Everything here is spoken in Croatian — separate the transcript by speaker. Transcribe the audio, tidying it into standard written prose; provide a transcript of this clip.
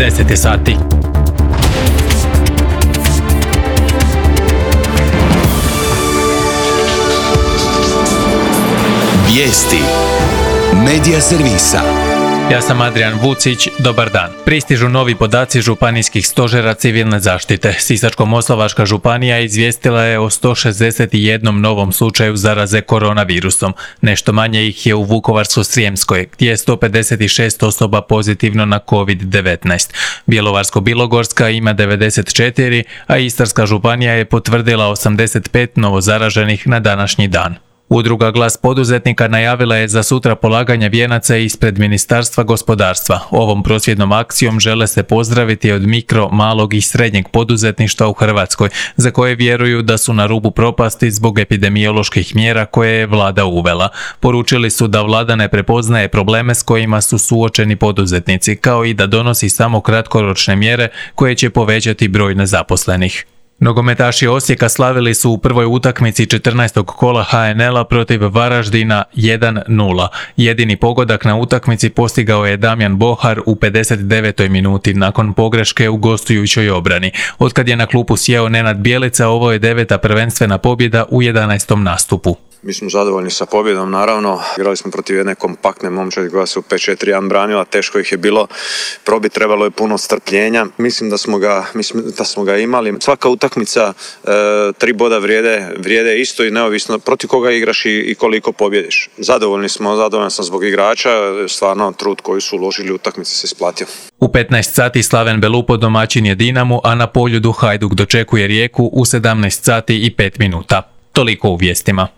Speaker 1: 10 je sati.
Speaker 2: Vijesti Medija servisa.
Speaker 1: Ja sam Adrian Vucić, dobar dan. Pristižu novi podaci županijskih stožera civilne zaštite. Sisačko-moslavačka županija izvijestila je o 161 novom slučaju zaraze koronavirusom. Nešto manje ih je u Vukovarsko-srijemskoj, gdje je 156 osoba pozitivno na COVID-19. Bjelovarsko-bilogorska ima 94, a Istarska županija je potvrdila 85 novozaraženih na današnji dan. Udruga Glas poduzetnika najavila je za sutra polaganje vijenaca ispred Ministarstva gospodarstva. Ovom prosvjednom akcijom žele se pozdraviti od mikro, malog i srednjeg poduzetništva u Hrvatskoj, za koje vjeruju da su na rubu propasti zbog epidemioloških mjera koje je vlada uvela. Poručili su da vlada ne prepoznaje probleme s kojima su suočeni poduzetnici, kao i da donosi samo kratkoročne mjere koje će povećati broj nezaposlenih. Nogometaši Osijeka slavili su u prvoj utakmici 14. kola HNL-a protiv Varaždina 1:0. Jedini pogodak na utakmici postigao je Damjan Bohar u 59. minuti nakon pogreške u gostujućoj obrani. Otkad je na klupu sjeo Nenad Bjelica, ovo je 9. prvenstvena pobjeda u 11. nastupu.
Speaker 3: Mi smo zadovoljni sa pobjedom, naravno. Igrali smo protiv jedne kompaktne momčadi koja se u 5-4-1 branila, teško ih je bilo probiti, trebalo je puno strpljenja. Mislim da smo ga imali. Svaka utakmica, 3 boda vrijede isto i neovisno protiv koga igraš i koliko pobjediš. Zadovoljan sam zbog igrača, stvarno trud koji su uložili u utakmici se isplatio.
Speaker 1: U 15 sati Slaven Belupo domaćin je Dinamu, a na Poljudu Hajduk dočekuje Rijeku u 17 sati i 5 minuta. Toliko u vijestima.